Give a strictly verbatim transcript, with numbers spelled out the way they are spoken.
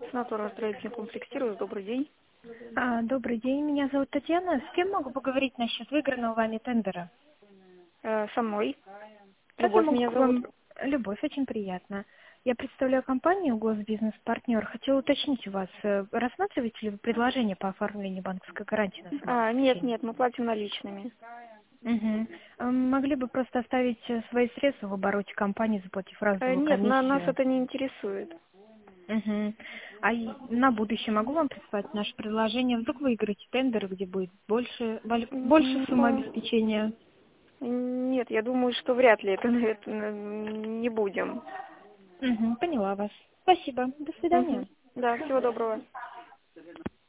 Санаторно-строительный комплекс «Сирус». Добрый день. А, добрый день, меня зовут Татьяна. С кем могу поговорить насчет выигранного вами тендера? Э, со мной. Как я Любовь могу меня к зовут. вам... Любовь, очень приятно. Я представляю компанию «Госбизнес-партнер». Хотела уточнить у вас, э, рассматриваете ли вы предложение по оформлению банковской гарантии на А, нет, самообеспечение? нет, мы платим наличными. Угу. Могли бы просто оставить э, свои средства в обороте компании, заплатив Э, разовую нет, на, нас комиссию. это не интересует. Угу. А и на будущее могу вам прислать наше предложение? Вдруг выиграете тендеры, где будет больше, боль- больше М, суммы Ну, обеспечения? нет, я думаю, что вряд ли это, это м, не будем. Угу, поняла вас. Спасибо. До Мгм. свидания. Да, всего доброго.